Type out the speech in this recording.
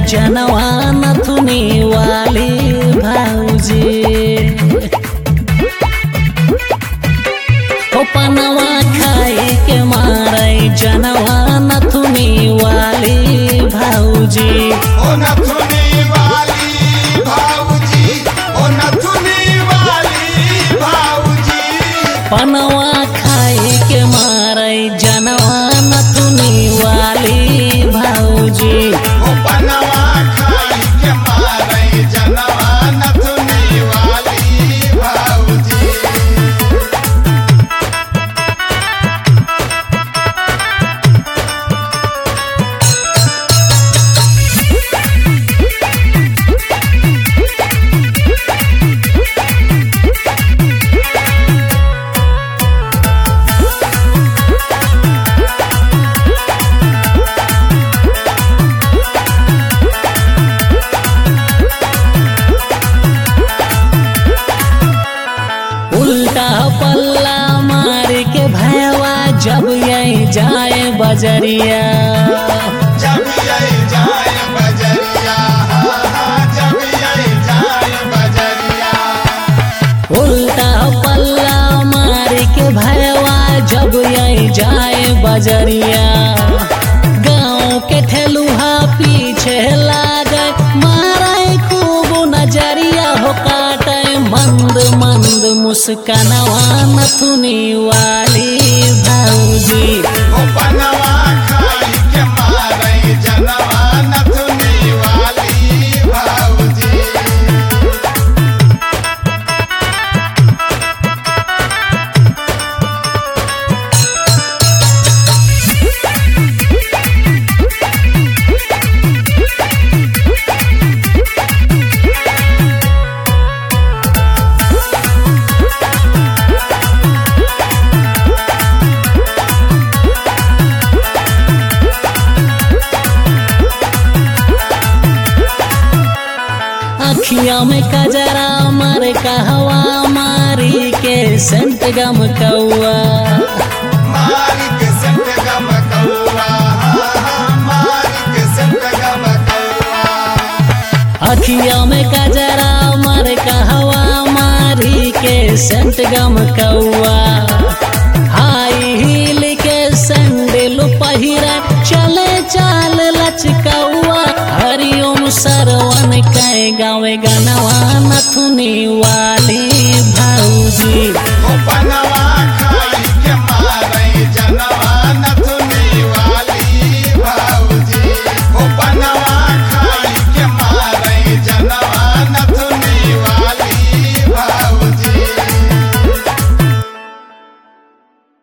जनवा नथुनी वाली भाऊजी। ओ पनवा खाई के मारे जनवा नथुनी वाली भाऊजी। ओ नथुनी वाली भाऊजी, ओ नथुनी वाली भाऊजी। पनवा खाई के मारे जनवा नथुनी वाली भाऊजी। ओ पनवा खाई के मारे जनवा नथुनी वाली भाऊजी। उल्टा पल्ला मार के भैया जब यही जाए बजरिया। जब यही जाए बजरिया, जब यही जाए बजरिया। उल्टा पल्ला मार के भैया जब यही जाए बजरिया। गाँव के ठेलुहा पीछे लागे मारे खूब नजरिया हो काटे मंद मंद मुस्कानवा नथुनी वाली भाऊजी। ओ पनवा खाई के मारे जनवा नथुनी वाली भाऊजी। अखिया में कजरा मार कहवा मारी के संत गम कौआ। मारिक संत गम कौआ, मारिक संत गम कौआ। अखिया में कजरा मार कहवा मारी के संत गम कौआ। हाई हील के संडिल पहिरा चले चाल लचकौआ। हरिओम सरवन कै गावे गनवा नथुनी वाली भाऊजी।